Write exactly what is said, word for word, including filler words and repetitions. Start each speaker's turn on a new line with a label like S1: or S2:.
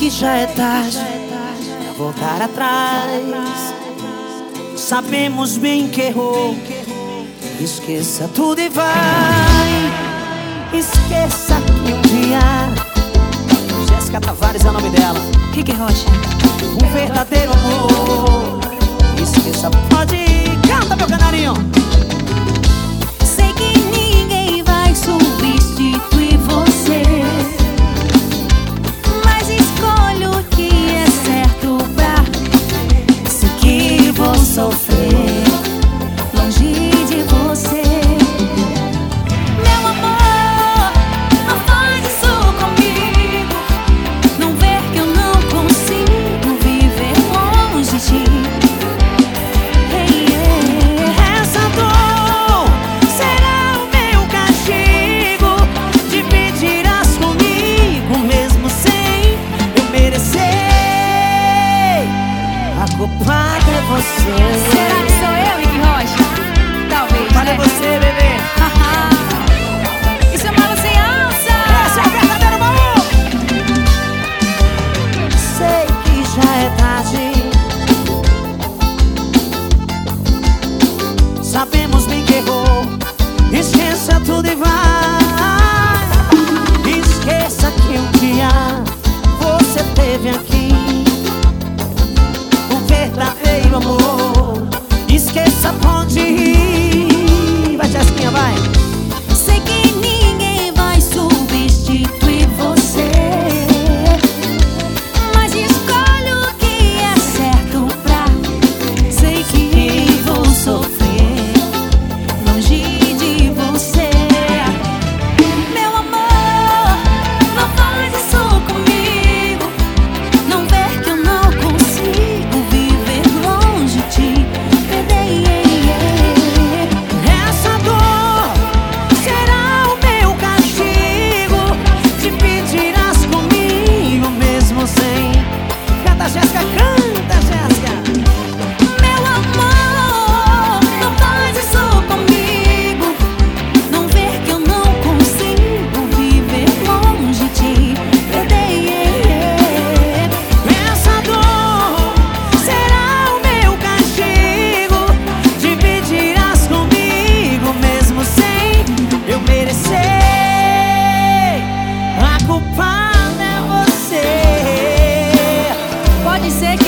S1: que já é tarde pra voltar atrás. Sabemos bem que errou. Esqueça tudo e vai. Esqueça que um dia Jéssica Tavares é o nome dela.
S2: Rick Rocha.
S1: Um verdadeiro amor. Esqueça, pode ir. Canta, meu canarinho.
S2: Sei que ninguém vai substituir você, mas escolho o que é certo pra. Sei que vou sofrer longe de você. Meu amor, não faz isso comigo. Não ver que eu não consigo viver longe de ti.
S1: Culpada é você.
S2: Será que sou eu, Rick Rocha? Talvez,
S1: culpada
S2: né?
S1: é você, bebê.
S2: Isso é malo sem alça.
S1: Esse é o verdadeiro baú. Sei que já é tarde. Sabemos bem que errou. Esqueça tudo e vai. Esqueça que um dia você teve aqui verdadeiro amor. Esqueça, pode ir. Vai, Jéssica, vai.
S2: Sei que ninguém vai substituir você, mas escolho o que é certo pra. Sei que vou sofrer longe de você. Meu amor, não faz isso comigo. Não ver que eu não consigo viver longe de ti.
S1: Essa dor será o meu castigo. Te pedirás comigo mesmo sem. Canta, Jéssica, canta, Jéssica.
S2: Meu amor, não faz isso comigo. Não ver que eu não consigo viver longe de ti.
S1: Essa dor será o meu castigo. Dividirás comigo mesmo sem eu merecer. A culpada é você.
S2: Pode ser que